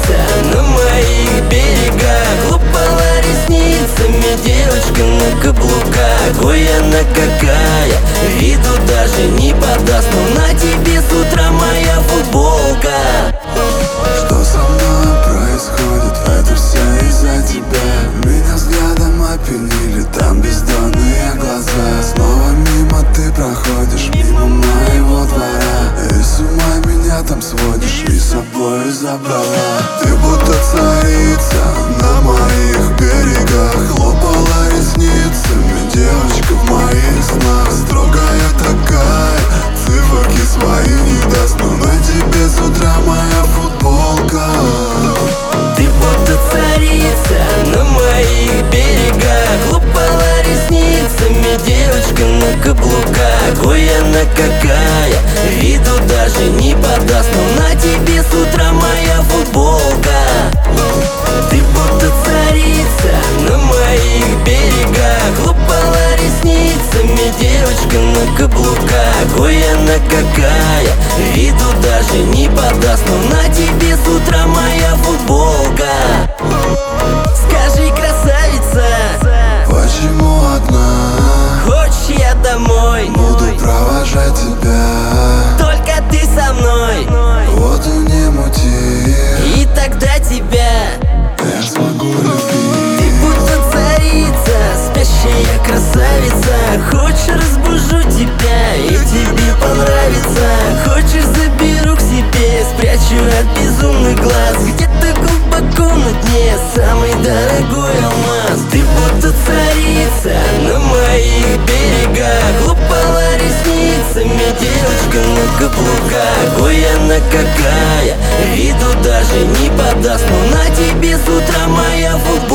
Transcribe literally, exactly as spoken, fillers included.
царица на моих берегах, хлопала ресницами девочка на каблуках. Ой, она какая, виду даже не подаст, но на тебе с утра моя футболка. Что со мной происходит? Это все из-за тебя. Меня взглядом опьянили, там бездонные глаза. Снова мимо ты проходишь, мимо моего двора, и с ума меня там сводишь, и с собой забрала. Ты будто царица на моих берегах, хлопала ресницами девочка в моих снах. Строгая такая, циферки свои не даст, но на тебе с утра моя футболка. Ты будто царица на моих берегах, хлопала ресницами девочка на каблуках. Ой, она какая, виду даже не подаст, но на тебе с утра моя футболка. Ты будто царица на моих берегах, хлопала ресницами девочка на каблуках. Ой, она какая, виду даже не подаст, но на тебе с утра моя футболка. Скажи, красавица, почему одна? хочешь я домой? Буду провожать тебя, Только ты со мной, воду не мути, и тогда тебя я смогу ты любить. будто царица, спящая красавица. Хочешь, разбужу тебя, и тебе понравится. Хочешь, заберу к себе, спрячу от безумных глаз. Где-то глубоко на дне самый дорогой алмаз. Ты будто царица на моих берегах, хлопала ресницами девочка на каблуках. Ой, она какая, виду даже не подаст, но на тебе с утра моя футболка.